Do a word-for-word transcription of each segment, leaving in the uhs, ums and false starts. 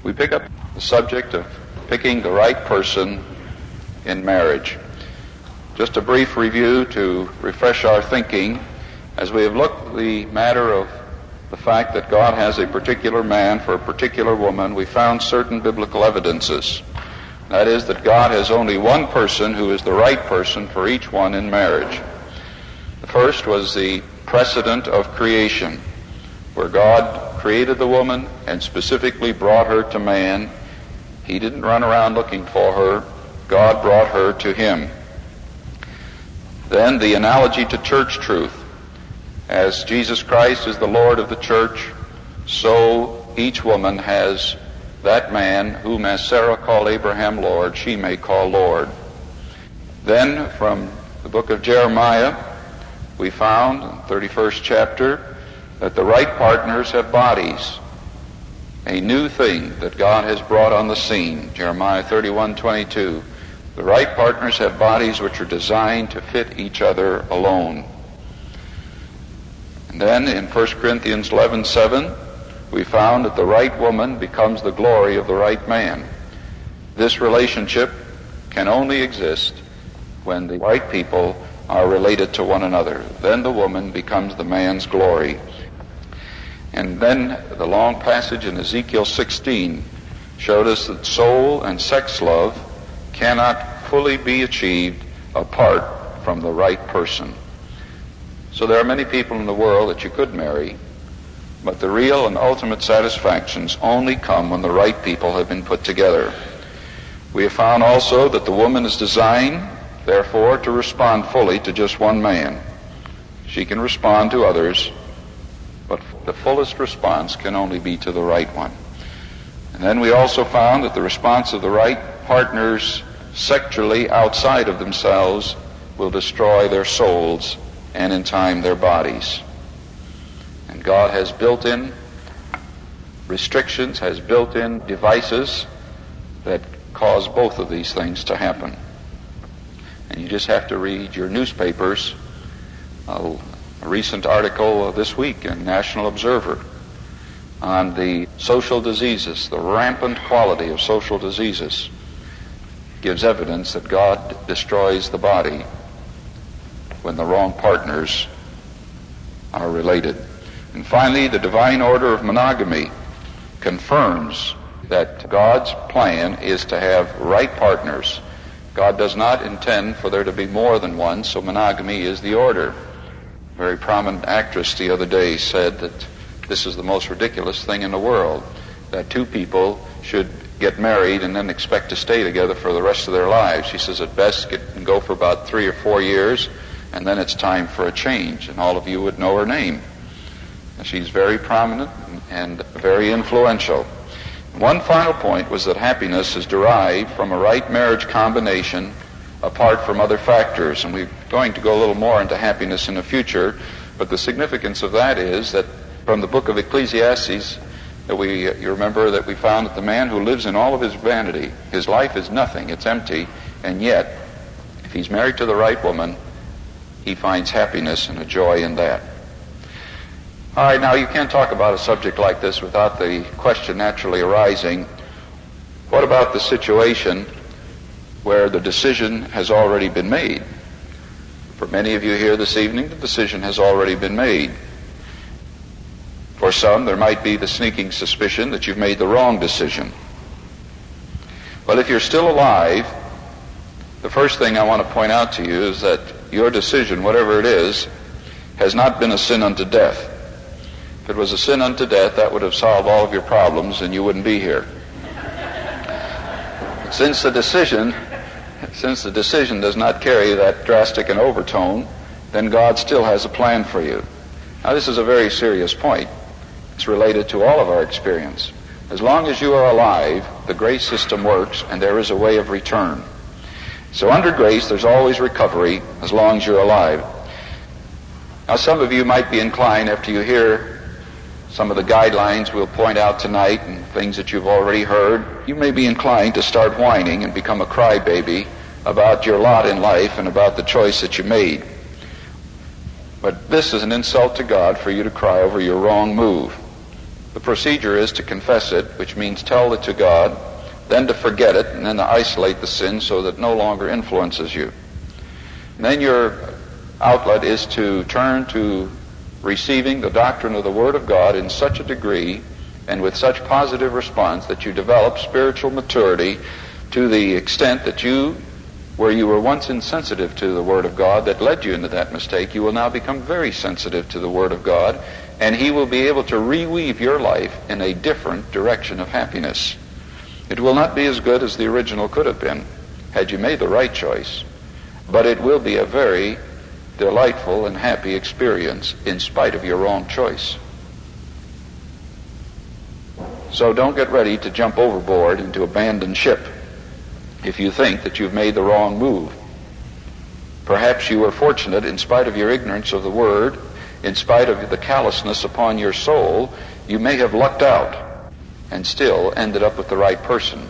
we pick up the subject of picking the right person in marriage. Just a brief review to refresh our thinking as we have looked at the matter of the fact that God has a particular man for a particular woman. We found certain biblical evidences. That is, that God has only one person who is the right person for each one in marriage. The first was the precedent of creation, where God created the woman and specifically brought her to man. He didn't run around looking for her. God brought her to him. Then the analogy to church truth. As Jesus Christ is the Lord of the church, so each woman has that man whom, as Sarah called Abraham Lord, she may call Lord. Then from the book of Jeremiah, we found in the thirty-first chapter that the right partners have bodies, a new thing that God has brought on the scene. Jeremiah thirty-one twenty-two. The right partners have bodies which are designed to fit each other alone. And then in First Corinthians eleven seven, we found that the right woman becomes the glory of the right man. This relationship can only exist when the right people are related to one another. Then the woman becomes the man's glory. And then the long passage in Ezekiel sixteen showed us that soul and sex love cannot fully be achieved apart from the right person. So there are many people in the world that you could marry, but the real and ultimate satisfactions only come when the right people have been put together. We have found also that the woman is designed, therefore, to respond fully to just one man. She can respond to others, but the fullest response can only be to the right one. And then we also found that the response of the right partners sexually outside of themselves will destroy their souls and in time their bodies. And God has built in restrictions, has built in devices that cause both of these things to happen. And you just have to read your newspapers. A, a recent article this week in National Observer on the social diseases, the rampant quality of social diseases, gives evidence that God destroys the body when the wrong partners are related. And finally, the divine order of monogamy confirms that God's plan is to have right partners. God does not intend for there to be more than one, so monogamy is the order. A very prominent actress the other day said that this is the most ridiculous thing in the world, that two people should get married and then expect to stay together for the rest of their lives. She says at best it can go for about three or four years, and then it's time for a change, and all of you would know her name. And she's very prominent and very influential. One final point was that happiness is derived from a right marriage combination apart from other factors. And we're going to go a little more into happiness in the future, but the significance of that is that from the book of Ecclesiastes, that we, you remember that we found that the man who lives in all of his vanity, his life is nothing, it's empty, and yet, if he's married to the right woman, he finds happiness and a joy in that. All right, now you can't talk about a subject like this without the question naturally arising, what about the situation where the decision has already been made? For many of you here this evening, the decision has already been made. For some, there might be the sneaking suspicion that you've made the wrong decision. But if you're still alive, the first thing I want to point out to you is that your decision, whatever it is, has not been a sin unto death. If it was a sin unto death, that would have solved all of your problems and you wouldn't be here. Since the decision, since the decision does not carry that drastic an overtone, then God still has a plan for you. Now, this is a very serious point. It's related to all of our experience. As long as you are alive, the grace system works and there is a way of return. So under grace, there's always recovery as long as you're alive. Now, some of you might be inclined, after you hear some of the guidelines we'll point out tonight and things that you've already heard, you may be inclined to start whining and become a crybaby about your lot in life and about the choice that you made. But this is an insult to God for you to cry over your wrong move. The procedure is to confess it, which means tell it to God, then to forget it, and then to isolate the sin so that it no longer influences you. And then your outlet is to turn to receiving the doctrine of the Word of God in such a degree and with such positive response that you develop spiritual maturity to the extent that you, where you were once insensitive to the Word of God that led you into that mistake, you will now become very sensitive to the Word of God, and He will be able to reweave your life in a different direction of happiness. It will not be as good as the original could have been had you made the right choice, but it will be a very delightful and happy experience in spite of your wrong choice. So don't get ready to jump overboard and to abandon ship if you think that you've made the wrong move. Perhaps you were fortunate, in spite of your ignorance of the Word, in spite of the callousness upon your soul, you may have lucked out and still ended up with the right person.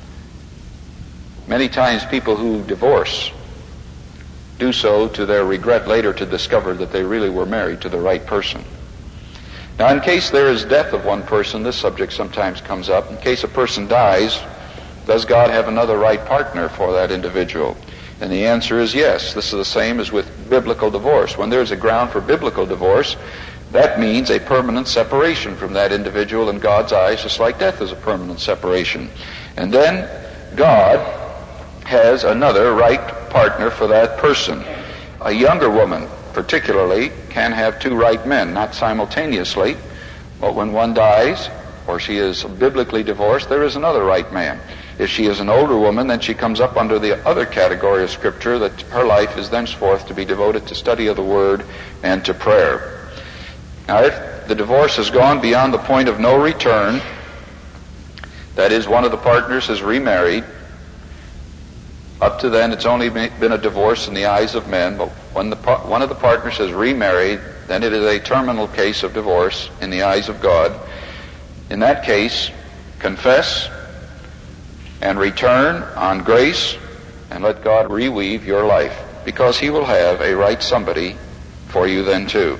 Many times people who divorce do so to their regret later to discover that they really were married to the right person. Now, in case there is death of one person, this subject sometimes comes up. In case a person dies, does God have another right partner for that individual? And the answer is yes. This is the same as with biblical divorce. When there's a ground for biblical divorce, that means a permanent separation from that individual in God's eyes, just like death is a permanent separation. And then God has another right partner for that person. A younger woman, particularly, can have two right men, not simultaneously, but when one dies or she is biblically divorced, there is another right man. If she is an older woman, then she comes up under the other category of Scripture, that her life is thenceforth to be devoted to study of the Word and to prayer. Now, if the divorce has gone beyond the point of no return, that is, one of the partners has remarried, up to then it's only been a divorce in the eyes of men, but when the one of the partners has remarried, then it is a terminal case of divorce in the eyes of God. In that case, confess and return on grace and let God reweave your life, because He will have a right somebody for you then too.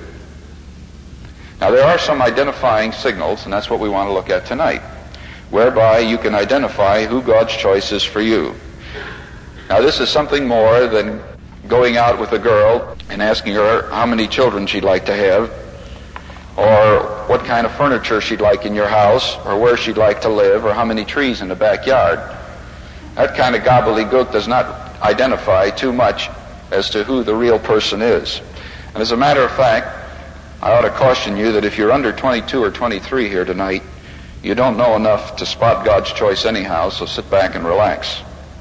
Now, there are some identifying signals, and that's what we want to look at tonight, whereby you can identify who God's choice is for you. Now, this is something more than going out with a girl and asking her how many children she'd like to have, or what kind of furniture she'd like in your house, or where she'd like to live, or how many trees in the backyard. That kind of gobbledygook does not identify too much as to who the real person is. And as a matter of fact, I ought to caution you that if you're under twenty-two or twenty-three here tonight, you don't know enough to spot God's choice anyhow, so sit back and relax.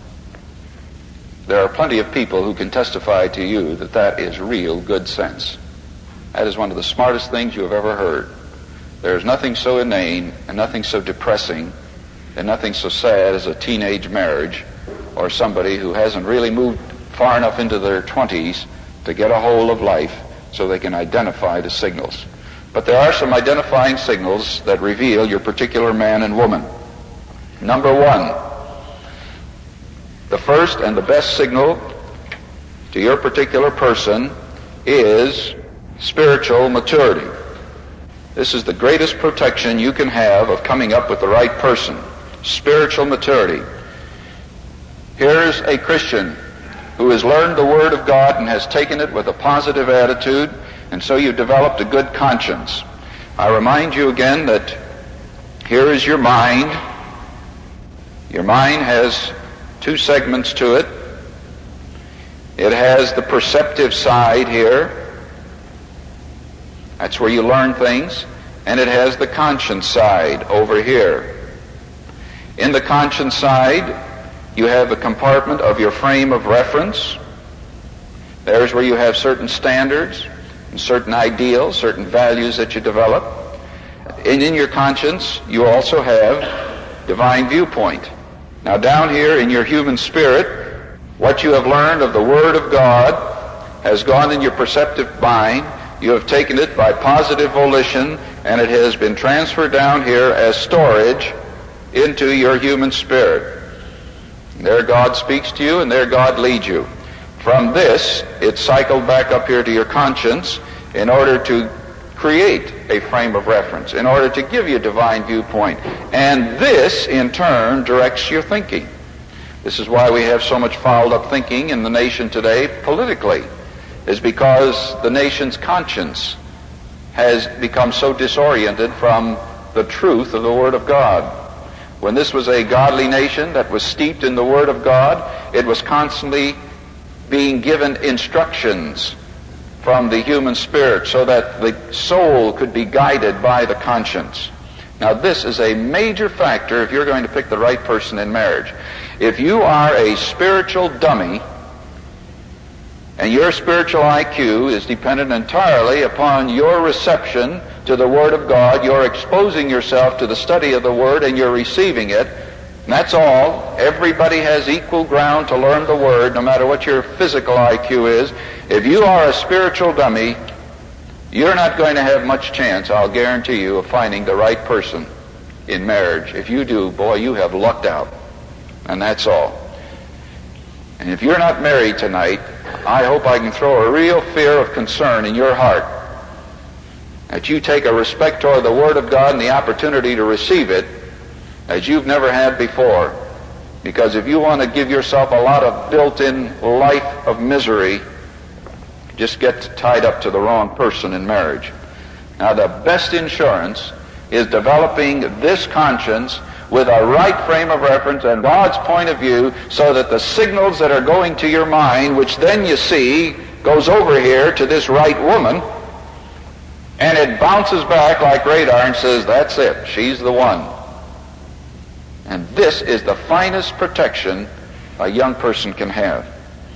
There are plenty of people who can testify to you that that is real good sense. That is one of the smartest things you have ever heard. There is nothing so inane and nothing so depressing and nothing so sad as a teenage marriage, or somebody who hasn't really moved far enough into their twenties to get a hold of life so they can identify the signals. But there are some identifying signals that reveal your particular man and woman. Number one, the first and the best signal to your particular person is spiritual maturity. This is the greatest protection you can have of coming up with the right person. Spiritual maturity. Here's a Christian who has learned the Word of God and has taken it with a positive attitude, and so you've developed a good conscience. I remind you again that here is your mind. Your mind has two segments to it. It has the perceptive side here. That's where you learn things. And it has the conscience side over here. In the conscience side, you have the compartment of your frame of reference. There's where you have certain standards and certain ideals, certain values that you develop. And in your conscience, you also have divine viewpoint. Now, down here in your human spirit, what you have learned of the Word of God has gone in your perceptive mind. You have taken it by positive volition, and it has been transferred down here as storage into your human spirit. And there God speaks to you, and there God leads you. From this, it cycled back up here to your conscience in order to create a frame of reference, in order to give you a divine viewpoint. And this, in turn, directs your thinking. This is why we have so much fouled-up thinking in the nation today politically, is because the nation's conscience has become so disoriented from the truth of the Word of God. When this was a godly nation that was steeped in the Word of God, it was constantly being given instructions from the human spirit so that the soul could be guided by the conscience. Now, this is a major factor if you're going to pick the right person in marriage. If you are a spiritual dummy, and your spiritual I Q is dependent entirely upon your reception to the Word of God, you're exposing yourself to the study of the Word and you're receiving it, and that's all. Everybody has equal ground to learn the Word, no matter what your physical I Q is. If you are a spiritual dummy, you're not going to have much chance, I'll guarantee you, of finding the right person in marriage. If you do, boy, you have lucked out. And that's all. And if you're not married tonight, I hope I can throw a real fear of concern in your heart, that you take a respect toward the Word of God and the opportunity to receive it as you've never had before. Because if you want to give yourself a lot of built-in life of misery, just get tied up to the wrong person in marriage. Now, the best insurance is developing this conscience with a right frame of reference and God's point of view, so that the signals that are going to your mind, which then you see goes over here to this right woman, and it bounces back like radar and says, that's it, she's the one. And this is the finest protection a young person can have.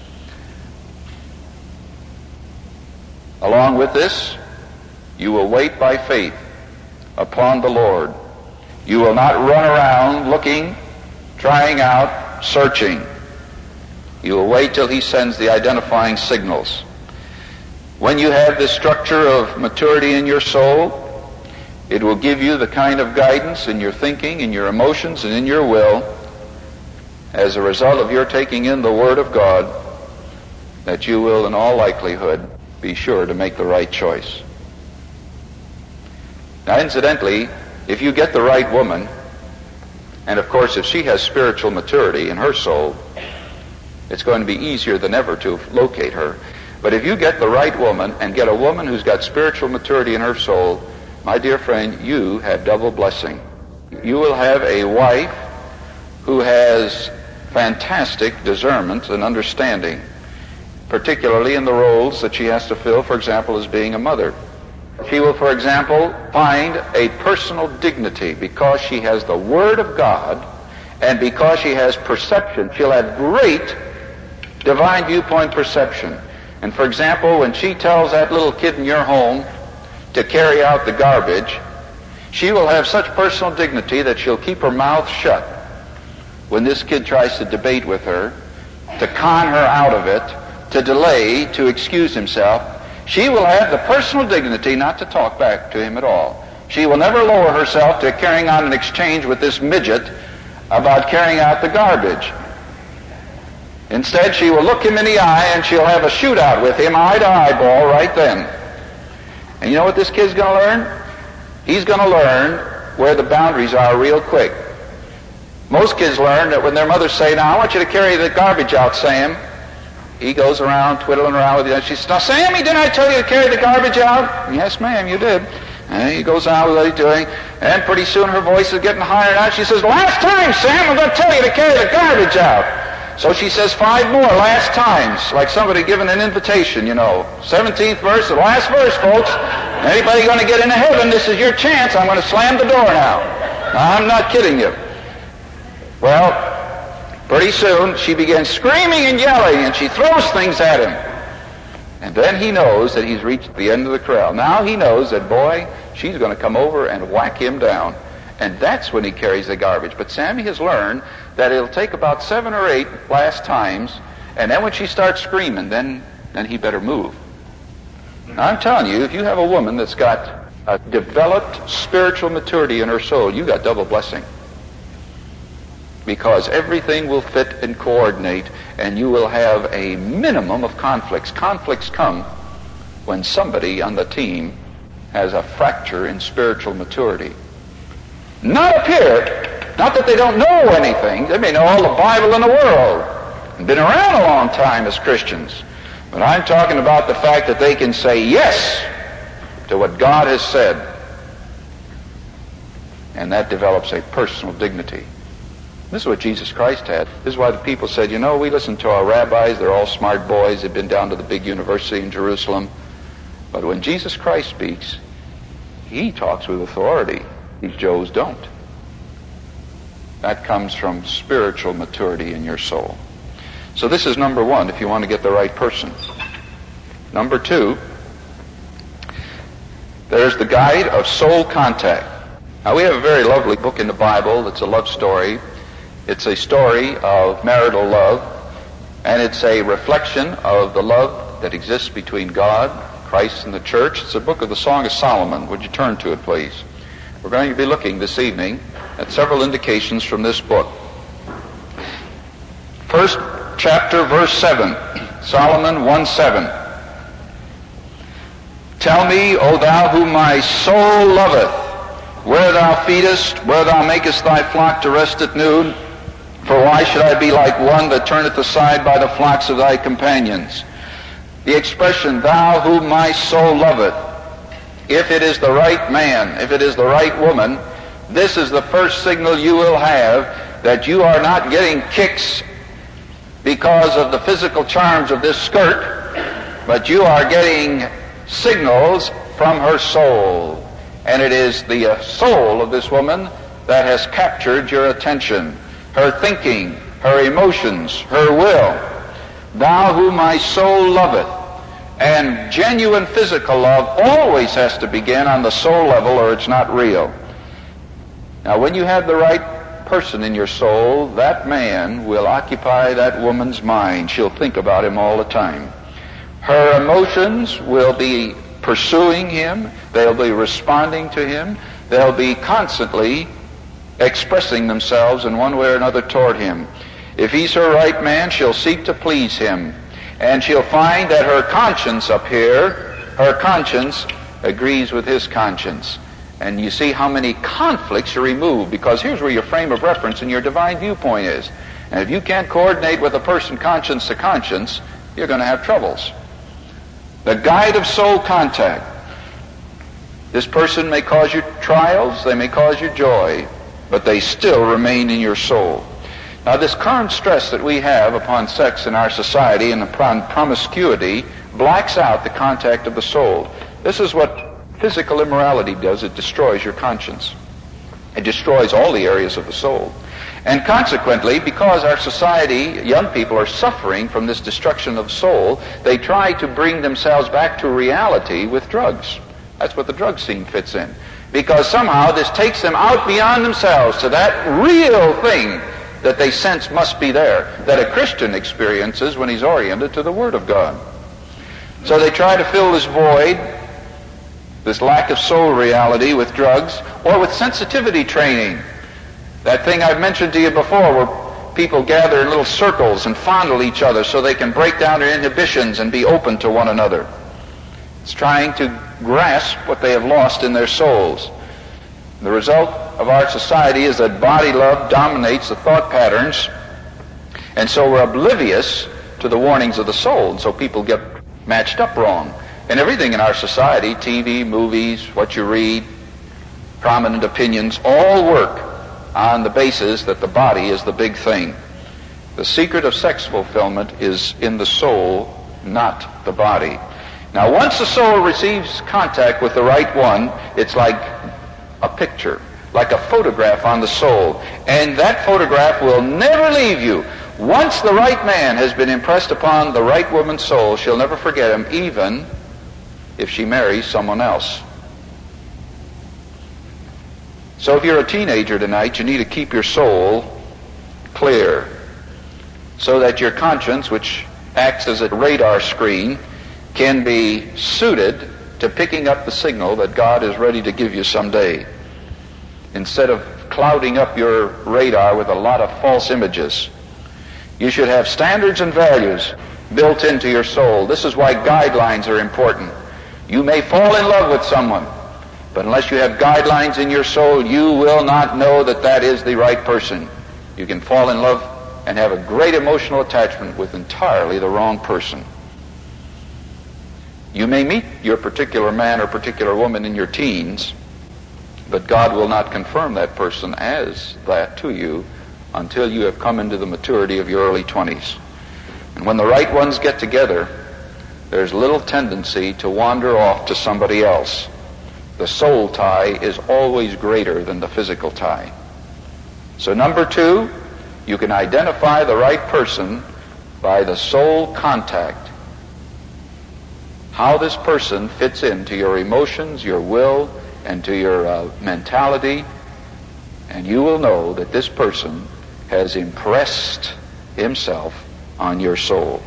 Along with this, you will wait by faith upon the Lord. You will not run around looking, trying out, searching. You will wait till He sends the identifying signals. When you have this structure of maturity in your soul, it will give you the kind of guidance in your thinking, in your emotions, and in your will, as a result of your taking in the Word of God, that you will, in all likelihood, be sure to make the right choice. Now, incidentally, if you get the right woman, and of course if she has spiritual maturity in her soul, it's going to be easier than ever to locate her. But if you get the right woman and get a woman who's got spiritual maturity in her soul, my dear friend, you have double blessing. You will have a wife who has fantastic discernment and understanding, particularly in the roles that she has to fill, for example, as being a mother. She will, for example, find a personal dignity because she has the Word of God, and because she has perception. She'll have great divine viewpoint perception. And for example, when she tells that little kid in your home to carry out the garbage, she will have such personal dignity that she'll keep her mouth shut when this kid tries to debate with her, to con her out of it, to delay, to excuse himself. She will have the personal dignity not to talk back to him at all. She will never lower herself to carrying on an exchange with this midget about carrying out the garbage. Instead, she will look him in the eye and she'll have a shootout with him, eye to eyeball, right then. And you know what this kid's going to learn? He's going to learn where the boundaries are real quick. Most kids learn that when their mothers say, now, I want you to carry the garbage out, Sam. He goes around twiddling around with you. She says, now, Sammy, didn't I tell you to carry the garbage out? Yes, ma'am, you did. And he goes on with what he's doing. And pretty soon her voice is getting higher now. She says, last time, Sam, I'm going to tell you to carry the garbage out. So she says five more last times, like somebody giving an invitation, you know. seventeenth verse, the last verse, folks. Anybody going to get into heaven, this is your chance. I'm going to slam the door now. Now, I'm not kidding you. Well, pretty soon she begins screaming and yelling, and she throws things at him. And then he knows that he's reached the end of the corral. Now he knows that, boy, she's going to come over and whack him down. And that's when he carries the garbage. But Sammy has learned that it'll take about seven or eight last times, and then when she starts screaming, then, then he better move. Now, I'm telling you, if you have a woman that's got a developed spiritual maturity in her soul, you got double blessing. Because everything will fit and coordinate, and you will have a minimum of conflicts. Conflicts come when somebody on the team has a fracture in spiritual maturity. Not up here, not that they don't know anything. They may know all the Bible in the world and been around a long time as Christians. But I'm talking about the fact that they can say yes to what God has said. And that develops a personal dignity. This is what Jesus Christ had. This is why the people said, you know, we listen to our rabbis. They're all smart boys. They've been down to the big university in Jerusalem. But when Jesus Christ speaks, he talks with authority. These Joes don't. That comes from spiritual maturity in your soul. So this is number one if you want to get the right person. Number two, there's the guide of soul contact. Now we have a very lovely book in the Bible that's a love story. It's a story of marital love, and it's a reflection of the love that exists between God, Christ, and the church. It's a book of the Song of Solomon. Would you turn to it, please? We're going to be looking this evening at several indications from this book. First chapter, verse seven, Solomon one seven. Tell me, O thou whom my soul loveth, where thou feedest, where thou makest thy flock to rest at noon, for why should I be like one that turneth aside by the flocks of thy companions? The expression, thou whom my soul loveth, if it is the right man, if it is the right woman, this is the first signal you will have that you are not getting kicks because of the physical charms of this skirt, but you are getting signals from her soul. And it is the uh, soul of this woman that has captured your attention. Her thinking, her emotions, her will. Thou whom my soul loveth. And genuine physical love always has to begin on the soul level or it's not real. Now when you have the right person in your soul, that man will occupy that woman's mind. She'll think about him all the time. Her emotions will be pursuing him. They'll be responding to him. They'll be constantly expressing themselves in one way or another toward him. If he's her right man, she'll seek to please him. And she'll find that her conscience up here, her conscience agrees with his conscience. And you see how many conflicts are removed, because here's where your frame of reference and your divine viewpoint is. And if you can't coordinate with a person conscience to conscience, you're going to have troubles. The guide of soul contact. This person may cause you trials, they may cause you joy, but they still remain in your soul. Now this current stress that we have upon sex in our society and upon promiscuity blacks out the contact of the soul. This is what physical immorality does. It destroys your conscience. It destroys all the areas of the soul. And consequently, because our society, young people are suffering from this destruction of soul, they try to bring themselves back to reality with drugs. That's what the drug scene fits in. Because somehow this takes them out beyond themselves to that real thing that they sense must be there, that a Christian experiences when he's oriented to the Word of God. So they try to fill this void, this lack of soul reality, with drugs or with sensitivity training. That thing I've mentioned to you before, where people gather in little circles and fondle each other so they can break down their inhibitions and be open to one another. It's trying to grasp what they have lost in their souls. The result of our society is that body love dominates the thought patterns, and so we're oblivious to the warnings of the soul, and so people get matched up wrong. And everything in our society, T V, movies, what you read, prominent opinions, all work on the basis that the body is the big thing. The secret of sex fulfillment is in the soul, not the body. Now, once the soul receives contact with the right one, it's like a picture, like a photograph on the soul. And that photograph will never leave you. Once the right man has been impressed upon the right woman's soul, she'll never forget him, even if she marries someone else. So if you're a teenager tonight, you need to keep your soul clear so that your conscience, which acts as a radar screen, can be suited to picking up the signal that God is ready to give you someday, instead of clouding up your radar with a lot of false images. You should have standards and values built into your soul. This is why guidelines are important. You may fall in love with someone, But unless you have guidelines in your soul, you will not know that that is the right person. You can fall in love and have a great emotional attachment with entirely the wrong person. You may meet your particular man or particular woman in your teens, but God will not confirm that person as that to you until you have come into the maturity of your early twenties. And when the right ones get together, there's little tendency to wander off to somebody else. The soul tie is always greater than the physical tie. So number two, you can identify the right person by the soul contact. How this person fits into your emotions, your will, and to your uh, mentality, and you will know that this person has impressed himself on your soul.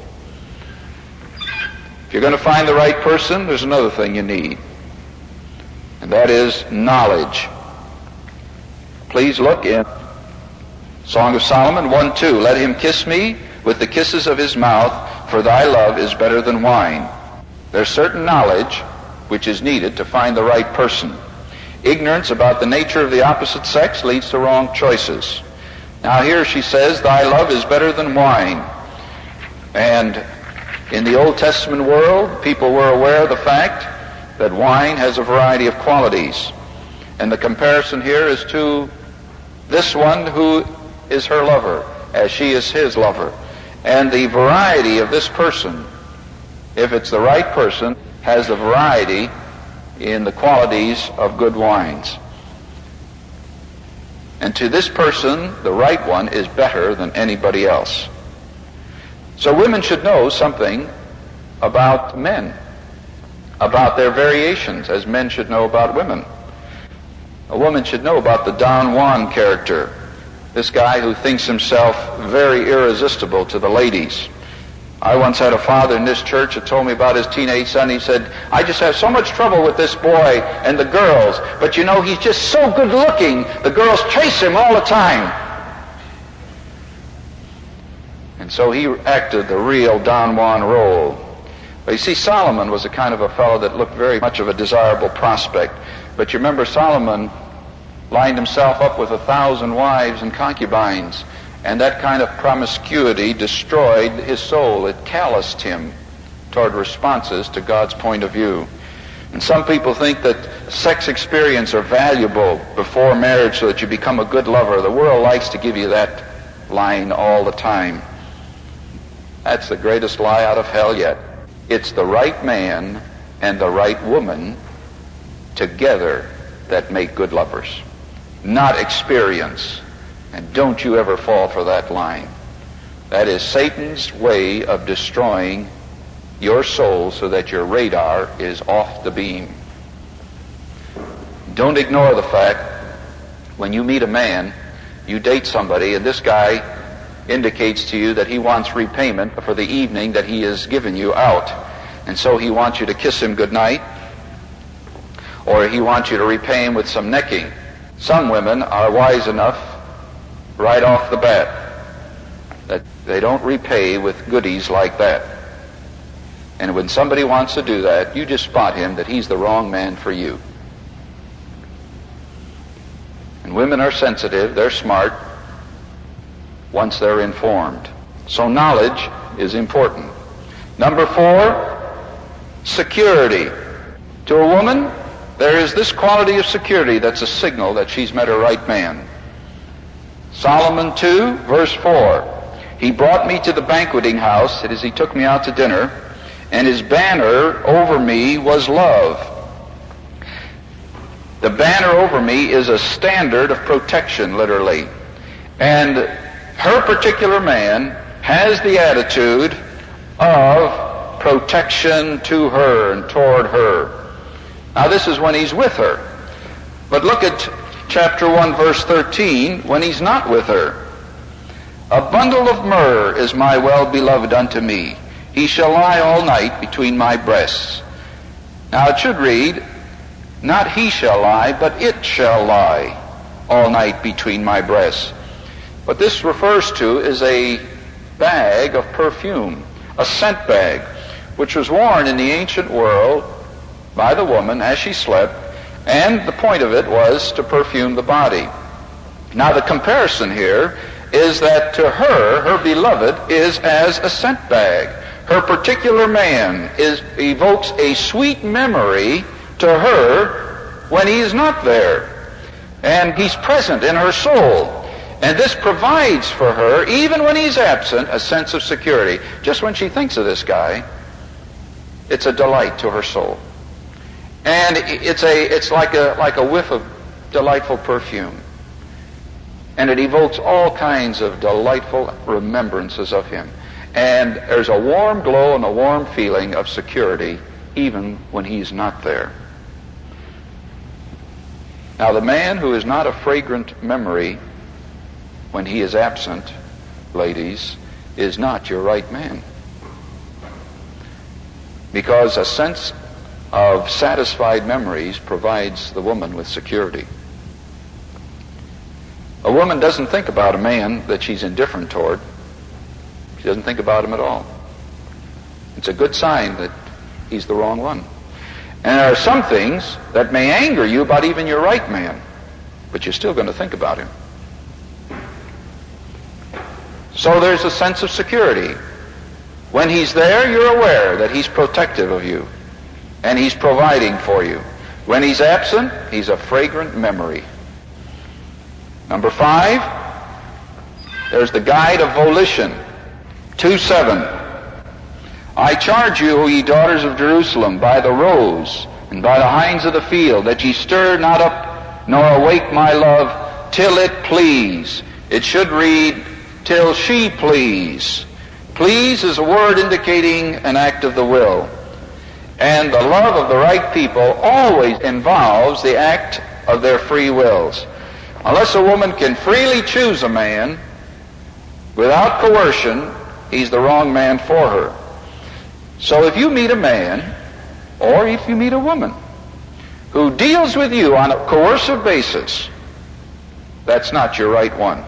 If you're going to find the right person, there's another thing you need, and that is knowledge. Please look in Song of Solomon one two. Let him kiss me with the kisses of his mouth, for thy love is better than wine. There's certain knowledge which is needed to find the right person. Ignorance about the nature of the opposite sex leads to wrong choices. Now here she says, thy love is better than wine. And in the Old Testament world, people were aware of the fact that wine has a variety of qualities. And the comparison here is to this one who is her lover, as she is his lover. And the variety of this person, if it's the right person, has the variety in the qualities of good wines. And to this person, the right one is better than anybody else. So women should know something about men, about their variations, as men should know about women. A woman should know about the Don Juan character, this guy who thinks himself very irresistible to the ladies. I once had a father in this church that told me about his teenage son. He said, I just have so much trouble with this boy and the girls, but you know, he's just so good looking, the girls chase him all the time. And so he acted the real Don Juan role. But you see, Solomon was a kind of a fellow that looked very much of a desirable prospect. But you remember, Solomon lined himself up with a thousand wives and concubines. And that kind of promiscuity destroyed his soul. It calloused him toward responses to God's point of view. And some people think that sex experience are valuable before marriage so that you become a good lover. The world likes to give you that line all the time. That's the greatest lie out of hell yet. It's the right man and the right woman together that make good lovers, not experience. And don't you ever fall for that line. That is Satan's way of destroying your soul so that your radar is off the beam. Don't ignore the fact when you meet a man, you date somebody, and this guy indicates to you that he wants repayment for the evening that he has given you out. And so he wants you to kiss him goodnight, or he wants you to repay him with some necking. Some women are wise enough right off the bat that they don't repay with goodies like that. And when somebody wants to do that, you just spot him that he's the wrong man for you. And women are sensitive, they're smart once they're informed. So knowledge is important. Number four, security. To a woman, there is this quality of security that's a signal that she's met her right man. Solomon two, verse four. He brought me to the banqueting house, that is, he took me out to dinner, and his banner over me was love. The banner over me is a standard of protection, literally. And her particular man has the attitude of protection to her and toward her. Now this is when he's with her. But look at chapter one, verse thirteen, when he's not with her. A bundle of myrrh is my well-beloved unto me. He shall lie all night between my breasts. Now it should read, not he shall lie, but it shall lie all night between my breasts. What this refers to is a bag of perfume, a scent bag, which was worn in the ancient world by the woman as she slept, And the point of it was to perfume the body. Now the comparison here is that to her, her beloved is as a scent bag. Her particular man is, evokes a sweet memory to her when he is not there. And he's present in her soul. And this provides for her, even when he's absent, a sense of security. Just when she thinks of this guy, it's a delight to her soul. And it's a it's like a like a whiff of delightful perfume. And it evokes all kinds of delightful remembrances of him. And there's a warm glow and a warm feeling of security even when he's not there. Now the man who is not a fragrant memory when he is absent, ladies, is not your right man. Because a sense of satisfied memories provides the woman with security. A woman doesn't think about a man that she's indifferent toward. She doesn't think about him at all. It's a good sign that he's the wrong one. And there are some things that may anger you about even your right man, but you're still going to think about him. So there's a sense of security. When he's there, you're aware that he's protective of you, and he's providing for you. When he's absent, he's a fragrant memory. Number five, there's the guide of volition. two seven. I charge you, O ye daughters of Jerusalem, by the roes and by the hinds of the field, that ye stir not up nor awake my love, till it please. It should read, till she please. Please is a word indicating an act of the will. And the love of the right people always involves the act of their free wills. Unless a woman can freely choose a man without coercion, he's the wrong man for her. So if you meet a man, or if you meet a woman, who deals with you on a coercive basis, that's not your right one.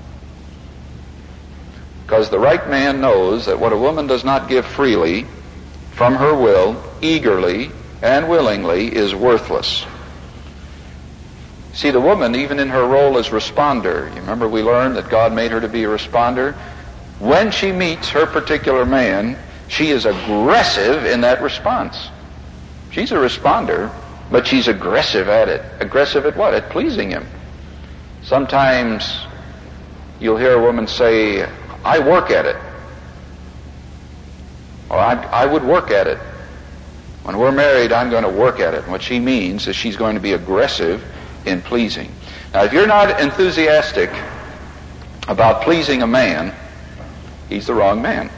Because the right man knows that what a woman does not give freely, from her will, eagerly and willingly, is worthless. See, the woman, even in her role as responder, you remember we learned that God made her to be a responder? When she meets her particular man, she is aggressive in that response. She's a responder, but she's aggressive at it. Aggressive at what? At pleasing him. Sometimes you'll hear a woman say, I work at it. Or I, I would work at it. When we're married, I'm going to work at it. And what she means is she's going to be aggressive in pleasing. Now, if you're not enthusiastic about pleasing a man, he's the wrong man.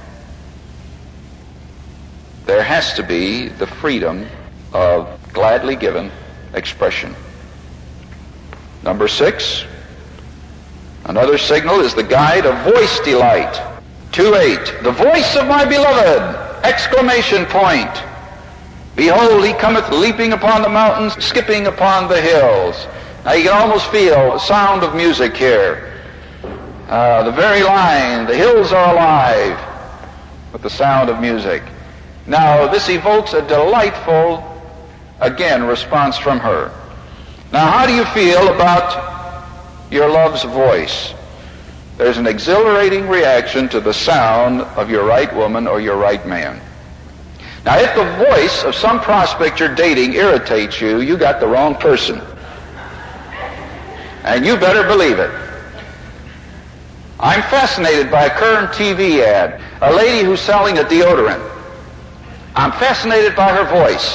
There has to be the freedom of gladly given expression. Number six, another signal is the guide of voice delight. two eight, the voice of my beloved! Exclamation point. Behold, he cometh leaping upon the mountains, skipping upon the hills. Now you can almost feel the sound of music here. Uh, the very line, the hills are alive with the sound of music. Now this evokes a delightful, again, response from her. Now how do you feel about your love's voice? There's an exhilarating reaction to the sound of your right woman or your right man. Now if the voice of some prospect you're dating irritates you, you got the wrong person. And you better believe it. I'm fascinated by a current T V ad, a lady who's selling a deodorant. I'm fascinated by her voice.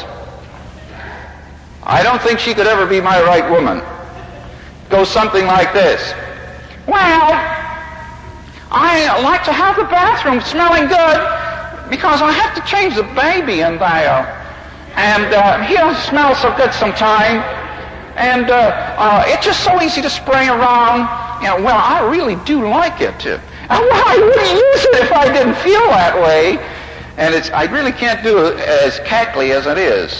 I don't think she could ever be my right woman. It goes something like this. Well, I like to have the bathroom smelling good because I have to change the baby in there. And uh, he doesn't smell so good sometime. And uh, uh, it's just so easy to spray around. You know, well, I really do like it. Uh, well, I wouldn't use it if I didn't feel that way. And it's I really can't do it as cackly as it is.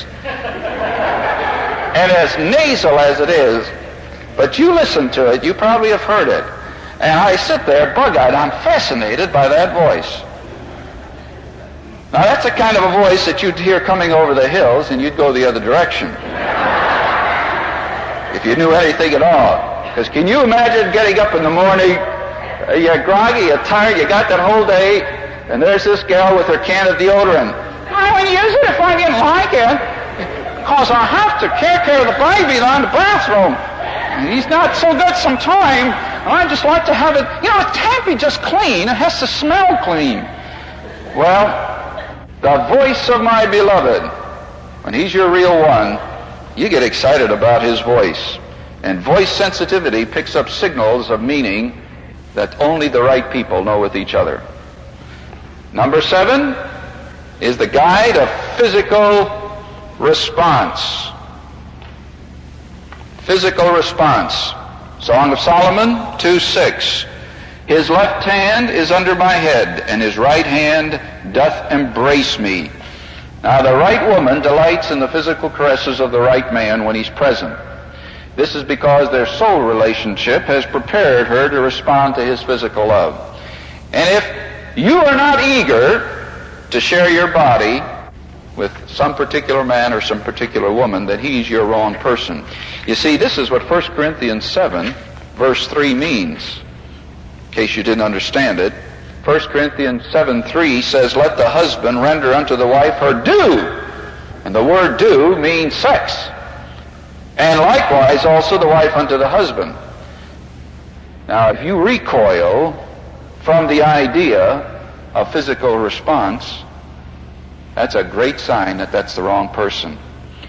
And as nasal as it is. But you listen to it, you probably have heard it. And I sit there bug-eyed. I'm fascinated by that voice. Now that's the kind of a voice that you'd hear coming over the hills and you'd go the other direction. if you knew anything at all. Because can you imagine getting up in the morning, uh, you're groggy, you're tired, you got that whole day, and there's this gal with her can of deodorant. I wouldn't use it if I didn't like it, because I have to take care of the baby in the bathroom. And he's not so good sometime, and I just like to have it, you know, it can't be just clean, it has to smell clean. Well, the voice of my beloved, when he's your real one, you get excited about his voice. And voice sensitivity picks up signals of meaning that only the right people know with each other. Number seven is the guide of physical response. Physical response. Song of Solomon two six. His left hand is under my head, and his right hand doth embrace me. Now the right woman delights in the physical caresses of the right man when he's present. This is because their soul relationship has prepared her to respond to his physical love. And if you are not eager to share your body with some particular man or some particular woman, then he's your wrong person. You see, this is what First Corinthians seven, verse three means. In case you didn't understand it, First Corinthians seven three says, let the husband render unto the wife her due. And the word due means sex. And likewise also the wife unto the husband. Now, if you recoil from the idea of physical response, that's a great sign that that's the wrong person.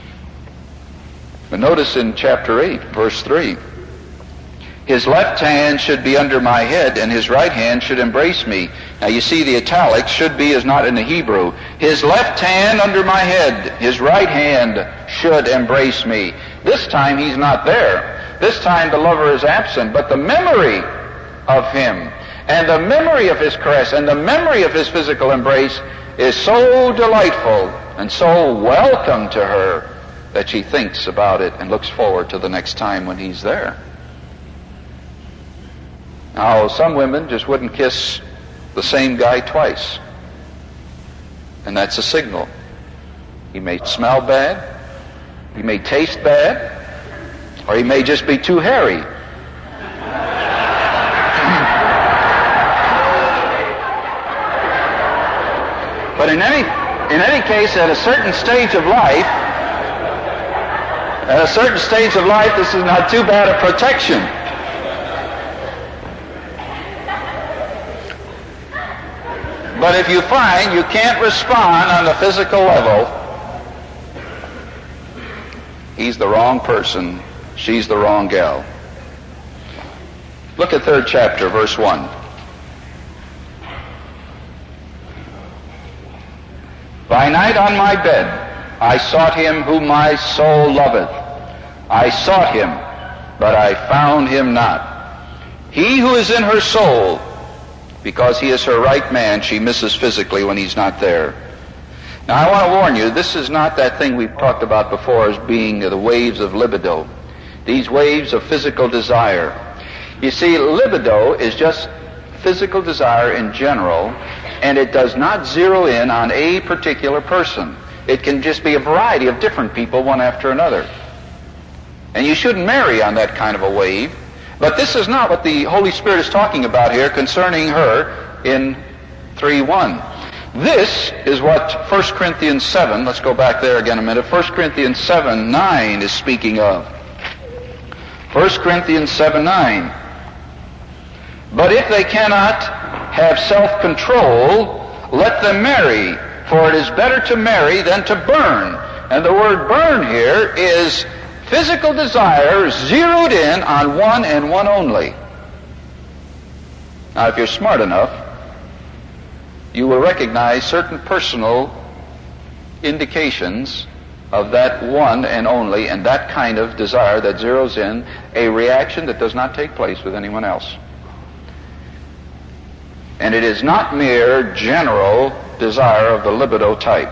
But notice in chapter eight, verse three, his left hand should be under my head, and his right hand should embrace me. Now you see the italics, should be is not in the Hebrew. His left hand under my head, his right hand should embrace me. This time he's not there. This time the lover is absent, but the memory of him, and the memory of his caress, and the memory of his physical embrace is so delightful and so welcome to her that she thinks about it and looks forward to the next time when he's there. Now, some women just wouldn't kiss the same guy twice. And that's a signal. He may smell bad, he may taste bad, or he may just be too hairy. But in any, in any case, at a certain stage of life, at a certain stage of life, this is not too bad a protection. But if you find you can't respond on the physical level, he's the wrong person, she's the wrong gal. Look at third chapter, verse one. By night on my bed I sought him whom my soul loveth. I sought him, but I found him not. He who is in her soul, because he is her right man, she misses physically when he's not there. Now I want to warn you, this is not that thing we've talked about before as being the waves of libido. These waves of physical desire. You see, libido is just physical desire in general, and it does not zero in on a particular person. It can just be a variety of different people, one after another. And you shouldn't marry on that kind of a wave. But this is not what the Holy Spirit is talking about here concerning her in three one. This is what First Corinthians seven, let's go back there again a minute, First Corinthians seven nine is speaking of. First Corinthians seven nine. But if they cannot have self-control, let them marry, for it is better to marry than to burn. And the word burn here is physical desire zeroed in on one and one only. Now, if you're smart enough, you will recognize certain personal indications of that one and only, and that kind of desire that zeroes in a reaction that does not take place with anyone else. And it is not mere general desire of the libido type.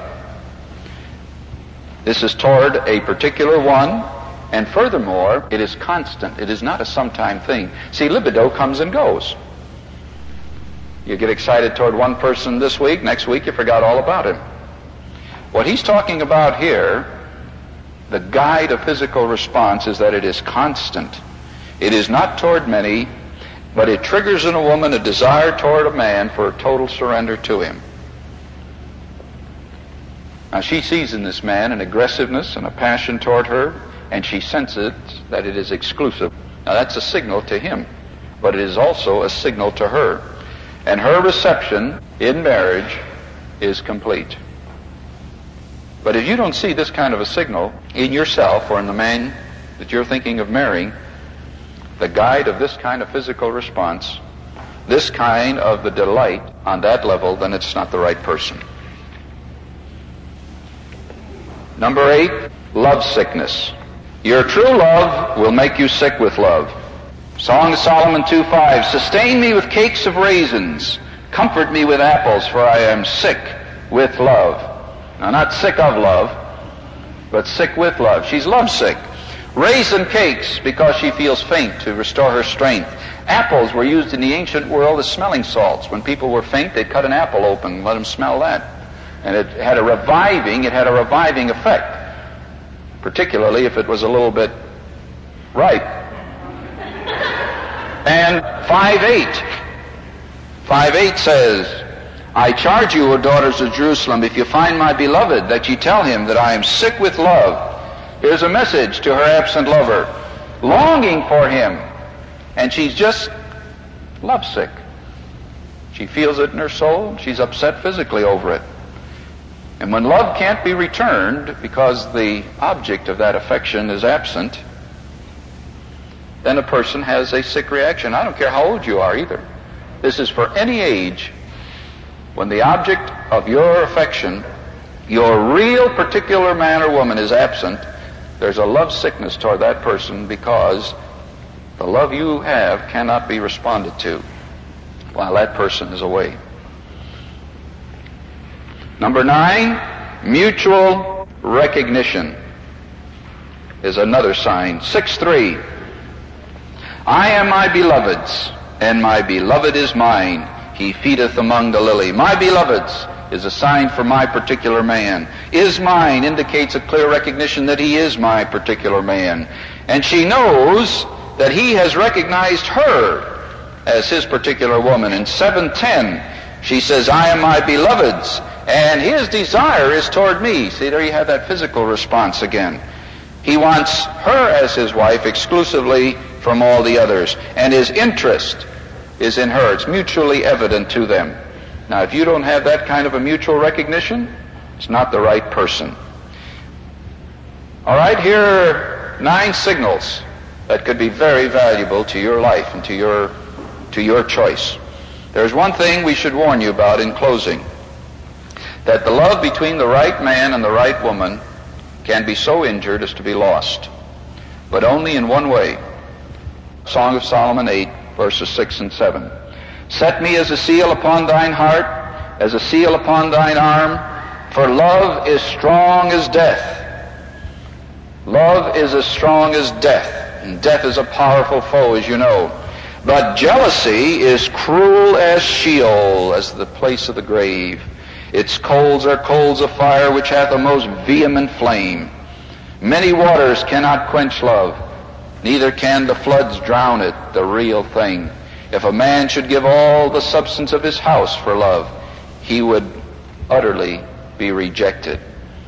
This is toward a particular one, and furthermore, it is constant. It is not a sometime thing. See, libido comes and goes. You get excited toward one person this week, next week you forgot all about him. What he's talking about here The guide of physical response is that it is constant. It is not toward many, but it triggers in a woman a desire toward a man for a total surrender to him. Now she sees in this man an aggressiveness and a passion toward her, and she senses that it is exclusive. Now that's a signal to him, but it is also a signal to her. And her reception in marriage is complete. But if you don't see this kind of a signal in yourself or in the man that you're thinking of marrying, the guide of this kind of physical response, this kind of the delight on that level, then it's not the right person. Number eight, love sickness. Your true love will make you sick with love. Song of Solomon two five, sustain me with cakes of raisins, comfort me with apples, for I am sick with love. Now, not sick of love, but sick with love. She's lovesick. Raisin cakes because she feels faint, to restore her strength. Apples were used in the ancient world as smelling salts. When people were faint, they'd cut an apple open and let them smell that. And it had a reviving, it had a reviving effect, particularly if it was a little bit ripe. And five eight. five eight says, I charge you, O daughters of Jerusalem, if you find my beloved, that ye tell him that I am sick with love. Here's a message to her absent lover, longing for him, and she's just lovesick. She feels it in her soul, she's upset physically over it. And when love can't be returned because the object of that affection is absent, then a person has a sick reaction. I don't care how old you are either. This is for any age. When the object of your affection, your real particular man or woman, is absent, there's a love sickness toward that person because the love you have cannot be responded to while that person is away. Number nine, mutual recognition is another sign. six three, I am my beloved's, and my beloved is mine. He feedeth among the lily. My beloved's is a sign for my particular man. Is mine indicates a clear recognition that he is my particular man. And she knows that he has recognized her as his particular woman. In seven ten, she says, I am my beloved's, and his desire is toward me. See, there you have that physical response again. He wants her as his wife exclusively from all the others, and his interest is in her. It's mutually evident to them. Now, if you don't have that kind of a mutual recognition, it's not the right person. All right, here are nine signals that could be very valuable to your life and to your, to your choice. There's one thing we should warn you about in closing, that the love between the right man and the right woman can be so injured as to be lost, but only in one way. Song of Solomon eight, verses six and seven. Set me as a seal upon thine heart, as a seal upon thine arm, for love is strong as death. Love is as strong as death, and death is a powerful foe, as you know. But jealousy is cruel as Sheol, as the place of the grave. Its coals are coals of fire, which hath a most vehement flame. Many waters cannot quench love, neither can the floods drown it, the real thing. If a man should give all the substance of his house for love, he would utterly be rejected.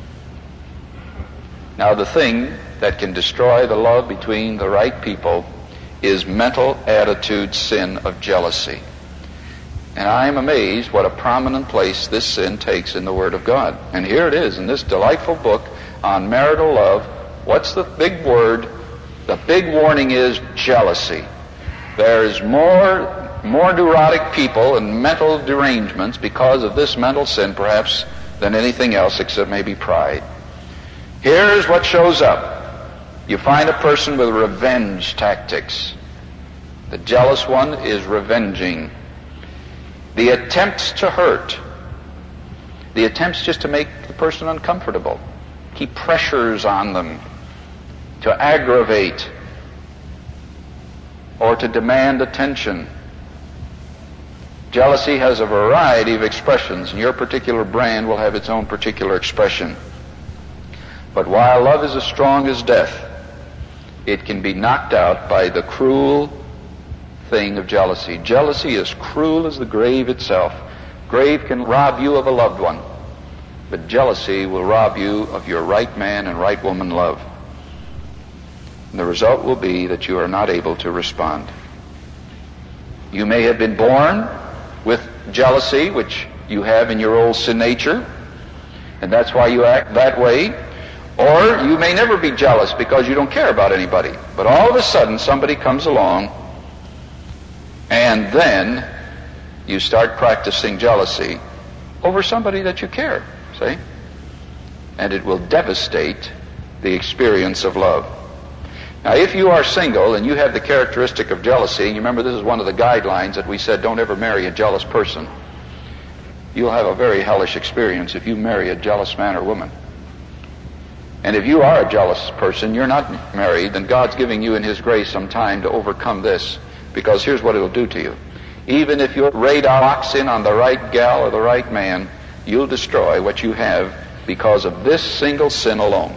Now, the thing that can destroy the love between the right people is mental attitude sin of jealousy. And I am amazed what a prominent place this sin takes in the Word of God. And here it is in this delightful book on marital love. What's the big word? The big warning is jealousy. There's more, more neurotic people and mental derangements because of this mental sin, perhaps, than anything else except maybe pride. Here's what shows up. You find a person with revenge tactics. The jealous one is revenging. The attempts to hurt. The attempts just to make the person uncomfortable. He pressures on them to aggravate or to demand attention. Jealousy has a variety of expressions, and your particular brand will have its own particular expression. But while love is as strong as death, it can be knocked out by the cruel thing of jealousy. Jealousy is cruel as the grave itself. Grave can rob you of a loved one, but jealousy will rob you of your right man and right woman love. And the result will be that you are not able to respond. You may have been born with jealousy, which you have in your old sin nature, and that's why you act that way. Or you may never be jealous because you don't care about anybody. But all of a sudden somebody comes along, and then you start practicing jealousy over somebody that you care, see? And it will devastate the experience of love. Now, if you are single and you have the characteristic of jealousy, and you remember this is one of the guidelines that we said, don't ever marry a jealous person. You'll have a very hellish experience if you marry a jealous man or woman. And if you are a jealous person, you're not married, then God's giving you in His grace some time to overcome this, because here's what it'll do to you. Even if your radar locks in on the right gal or the right man, you'll destroy what you have because of this single sin alone.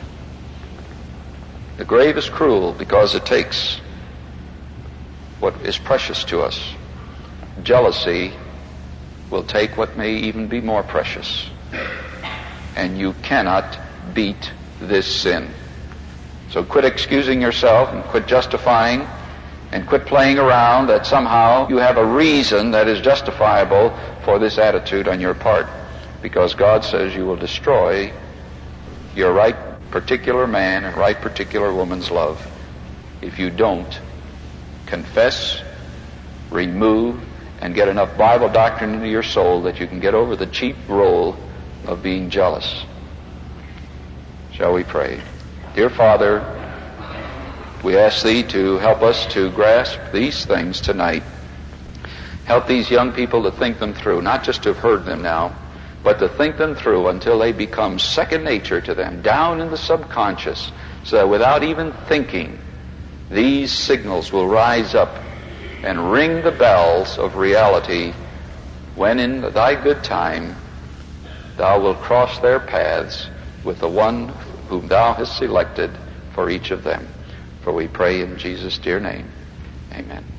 The grave is cruel because it takes what is precious to us. Jealousy will take what may even be more precious. And you cannot beat this sin. So quit excusing yourself and quit justifying and quit playing around that somehow you have a reason that is justifiable for this attitude on your part, because God says you will destroy your right particular man and right particular woman's love if you don't confess, remove, and get enough Bible doctrine into your soul that you can get over the cheap role of being jealous. Shall we pray? Dear Father, we ask Thee to help us to grasp these things tonight. Help these young people to think them through, not just to have heard them now, but to think them through until they become second nature to them, down in the subconscious, so that without even thinking, these signals will rise up and ring the bells of reality when in Thy good time Thou wilt cross their paths with the one whom Thou hast selected for each of them. For we pray in Jesus' dear name. Amen.